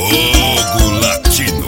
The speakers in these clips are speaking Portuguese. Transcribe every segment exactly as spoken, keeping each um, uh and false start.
Fogo Latino.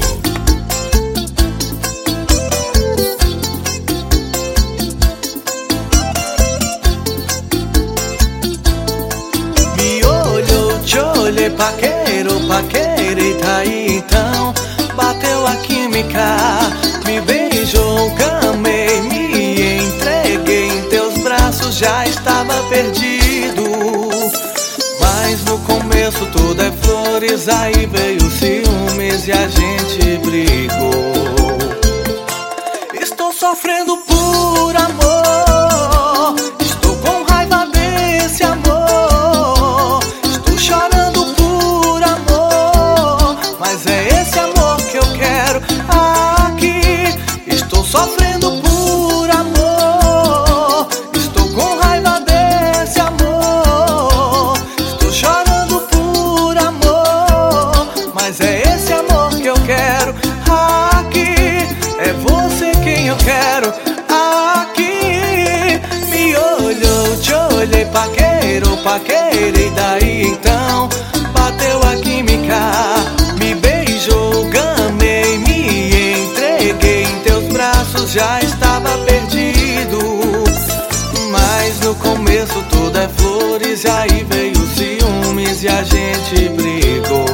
Me olhou, te olhei, paqueiro, paquerita aí então. Bateu a química, me beijou, gamei, me entreguei em teus braços, já estava perdido. Mas no começo tudo é flores, aí veio ciúmes e a gente brigou. Estou sofrendo por amor, estou com raiva desse amor. Estou chorando por amor, mas é esse amor que eu quero aqui. Estou sofrendo por amor, estou com raiva desse amor. Estou chorando por amor, mas é esse amor que eu quero aqui. É você quem eu quero aqui. Me olhou, te olhei, paqueiro, paqueira, e daí então bateu a química, me beijou, gamei, me entreguei em teus braços, já estava perdido. Mas no começo tudo é flores, e aí veio ciúmes e a gente brigou.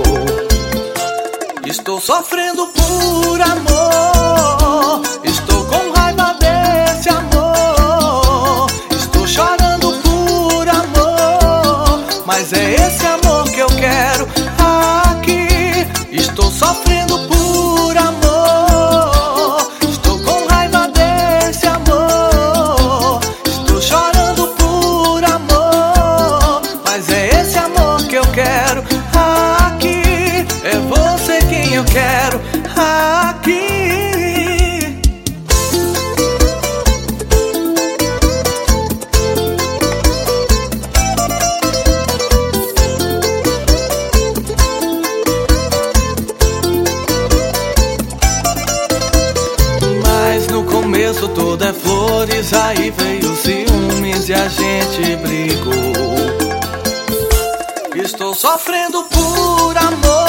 Estou sofrendo por amor, estou com raiva desse amor. Estou chorando por amor, mas é esse amor que eu quero aqui. Estou sofrendo por amor, estou com raiva desse amor. Estou chorando por amor, mas é esse amor que eu quero aqui. É você quem eu quero aqui. Mas no começo tudo é flores, aí veio ciúmes e a gente brigou. Estou sofrendo por amor,